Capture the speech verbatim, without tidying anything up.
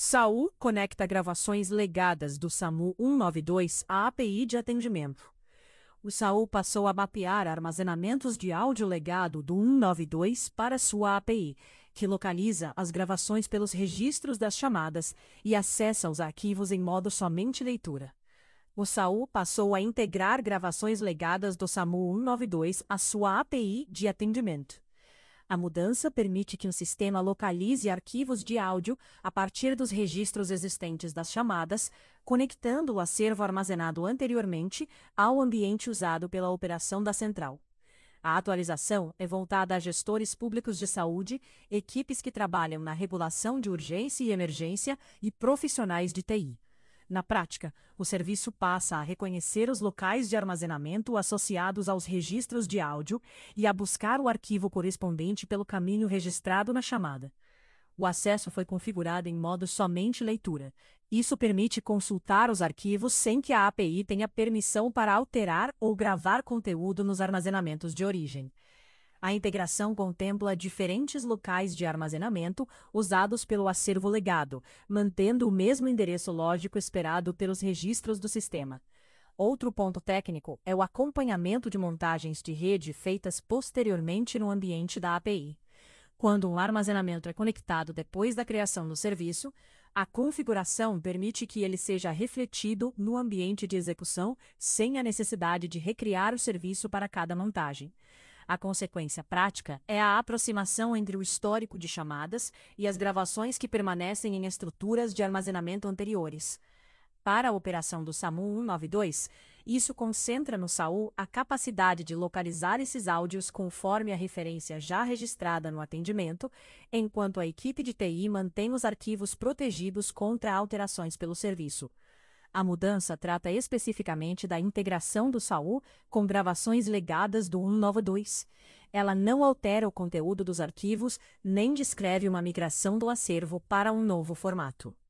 SAU conecta gravações legadas do SAMU cento e noventa e dois à A P I de atendimento. O SAU passou a mapear armazenamentos de áudio legado do cento e noventa e dois para sua A P I, que localiza as gravações pelos registros das chamadas e acessa os arquivos em modo somente leitura. O SAU passou a integrar gravações legadas do SAMU cento e noventa e dois à sua A P I de atendimento. A mudança permite que o sistema localize arquivos de áudio a partir dos registros existentes das chamadas, conectando o acervo armazenado anteriormente ao ambiente usado pela operação da central. A atualização é voltada a gestores públicos de saúde, equipes que trabalham na regulação de urgência e emergência e profissionais de T I. Na prática, o serviço passa a reconhecer os locais de armazenamento associados aos registros de áudio e a buscar o arquivo correspondente pelo caminho registrado na chamada. O acesso foi configurado em modo somente leitura. Isso permite consultar os arquivos sem que a A P I tenha permissão para alterar ou gravar conteúdo nos armazenamentos de origem. A integração contempla diferentes locais de armazenamento usados pelo acervo legado, mantendo o mesmo endereço lógico esperado pelos registros do sistema. Outro ponto técnico é o acompanhamento de montagens de rede feitas posteriormente no ambiente da A P I. Quando um armazenamento é conectado depois da criação do serviço, a configuração permite que ele seja refletido no ambiente de execução sem a necessidade de recriar o serviço para cada montagem. A consequência prática é a aproximação entre o histórico de chamadas e as gravações que permanecem em estruturas de armazenamento anteriores. Para a operação do SAMU cento e noventa e dois, isso concentra no SAU a capacidade de localizar esses áudios conforme a referência já registrada no atendimento, enquanto a equipe de T I mantém os arquivos protegidos contra alterações pelo serviço. A mudança trata especificamente da integração do SAU com gravações legadas do cento e noventa e dois. Ela não altera o conteúdo dos arquivos, nem descreve uma migração do acervo para um novo formato.